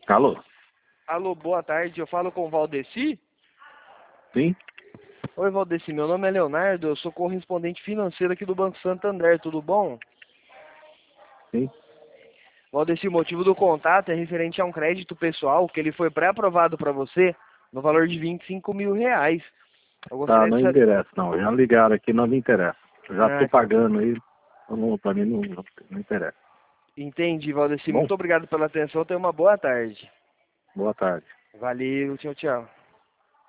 Alô? Alô, boa tarde. Eu falo com o Valdeci? Sim? Oi, Valdeci. Meu nome é Leonardo. Eu sou correspondente financeiro aqui do Banco Santander. Tudo bom? Sim. Valdeci, o motivo do contato é referente a um crédito pessoal que ele foi pré-aprovado para você no valor de R$ 25.000. Eu Tá, gostaria não de saber... interessa, não. Já ligaram aqui, não me interessa. Eu já Ah, tô pagando aí, pra mim não interessa. entendi, Valdeci. Tá bom? Muito obrigado pela atenção. Tenha uma boa tarde. Boa tarde. Valeu, tchau, tchau.